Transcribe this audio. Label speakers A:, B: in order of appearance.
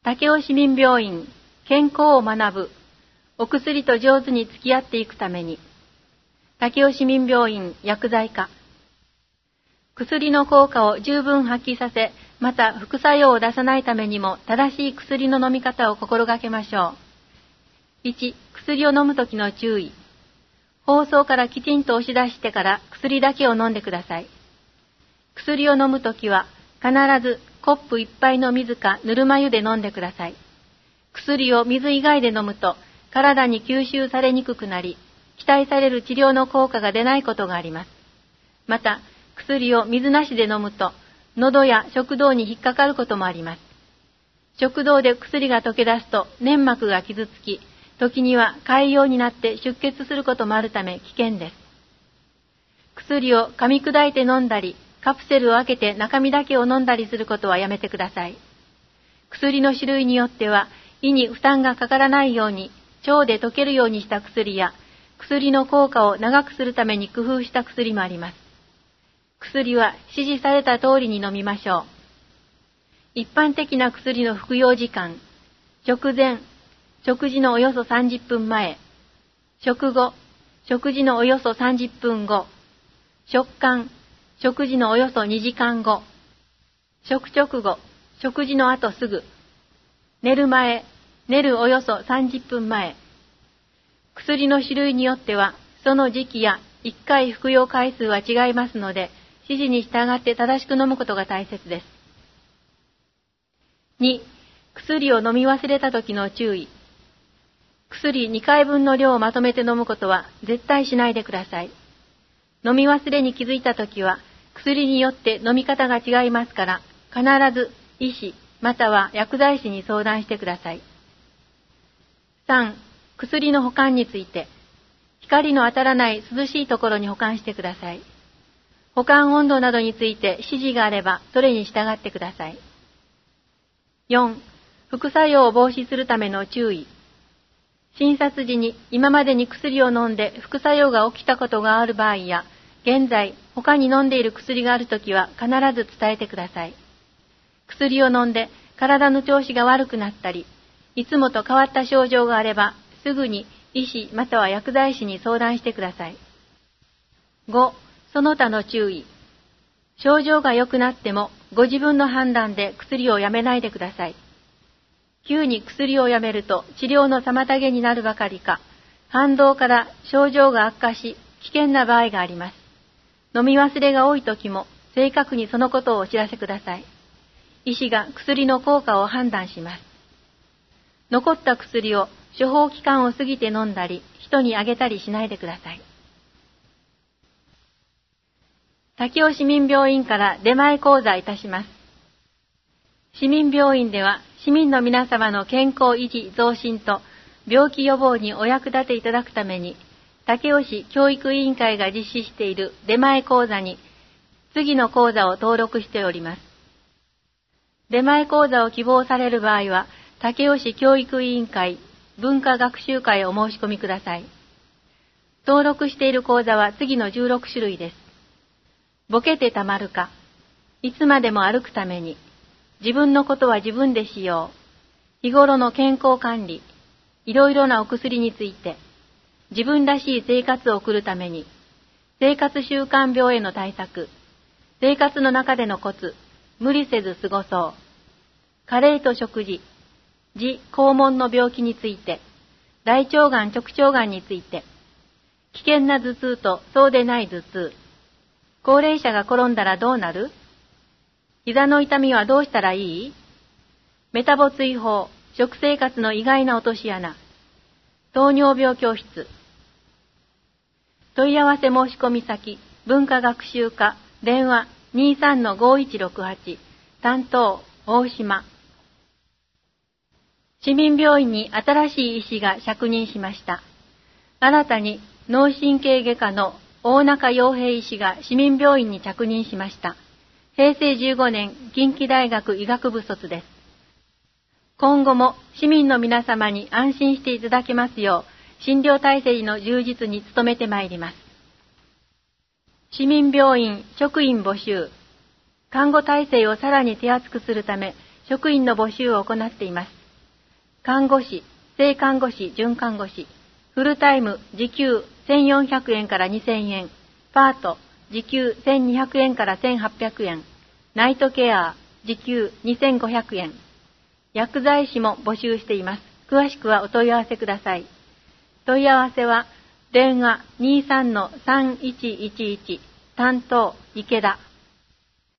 A: 武雄市民病院健康を学ぶ、お薬と上手に付き合っていくために、武雄市民病院薬剤科。薬の効果を十分発揮させ、また副作用を出さないためにも正しい薬の飲み方を心がけましょう。1、薬を飲むときの注意。包装からきちんと押し出してから薬だけを飲んでください。薬を飲むときは必ずコップ1杯の水かぬるま湯で飲んでください。薬を水以外で飲むと体に吸収されにくくなり、期待される治療の効果が出ないことがあります。また、薬を水なしで飲むと喉や食道に引っかかることもあります。食道で薬が溶け出すと粘膜が傷つき、時には潰瘍になって出血することもあるため危険です。薬を噛み砕いて飲んだり、カプセルを開けて中身だけを飲んだりすることはやめてください。薬の種類によっては胃に負担がかからないように腸で溶けるようにした薬や、薬の効果を長くするために工夫した薬もあります。薬は指示された通りに飲みましょう。一般的な薬の服用時間、食前、食事のおよそ30分前、食後、食事のおよそ30分後、食間、食事のおよそ2時間後、食直後、食事の後すぐ、寝る前、寝るおよそ30分前。薬の種類によっては、その時期や1回服用回数は違いますので、指示に従って正しく飲むことが大切です。2、薬を飲み忘れた時の注意。薬2回分の量をまとめて飲むことは絶対しないでください。飲み忘れに気づいた時は、薬によって飲み方が違いますから、必ず医師または薬剤師に相談してください。3、薬の保管について。光の当たらない涼しいところに保管してください。保管温度などについて指示があれば、それに従ってください。4、副作用を防止するための注意。診察時に今までに薬を飲んで副作用が起きたことがある場合や、現在他に飲んでいる薬があるときは必ず伝えてください。薬を飲んで体の調子が悪くなったり、いつもと変わった症状があれば、すぐに医師または薬剤師に相談してください。5、その他の注意。症状が良くなってもご自分の判断で薬をやめないでください。急に薬をやめると治療の妨げになるばかりか、反動から症状が悪化し危険な場合があります。飲み忘れが多い時も正確にそのことをお知らせください。医師が薬の効果を判断します。残った薬を処方期間を過ぎて飲んだり、人にあげたりしないでください。武雄市民病院から出前講座いたします。市民病院では市民の皆様の健康維持増進と病気予防にお役立ていただくために、武雄市教育委員会が実施している出前講座に次の講座を登録しております。出前講座を希望される場合は、武雄市教育委員会文化学習会へお申し込みください。登録している講座は次の16種類です。ボケてたまるか、いつまでも歩くために、自分のことは自分でしよう、日頃の健康管理、いろいろなお薬について、自分らしい生活を送るために、生活習慣病への対策、生活の中でのコツ、無理せず過ごそう、加齢と食事、痔肛門の病気について、大腸がん直腸がんについて、危険な頭痛とそうでない頭痛、高齢者が転んだらどうなる？膝の痛みはどうしたらいい？メタボ追放、食生活の意外な落とし穴、糖尿病教室。問い合わせ申し込み先、文化学習課、電話 23-5168、担当、大島。市民病院に新しい医師が着任しました。新たに脳神経外科の大中洋平医師が市民病院に着任しました。平成15年近畿大学医学部卒です。今後も市民の皆様に安心していただけますよう、診療体制の充実に努めてまいります。市民病院職員募集。看護体制をさらに手厚くするため、 職員の募集を行っています。看護師、正看護師、準看護師、フルタイム時給1400円から2000円、パート時給1200円から1800円、ナイトケア時給2500円、薬剤師も募集しています。詳しくはお問い合わせください。問い合わせは電話 23-3111 担当池田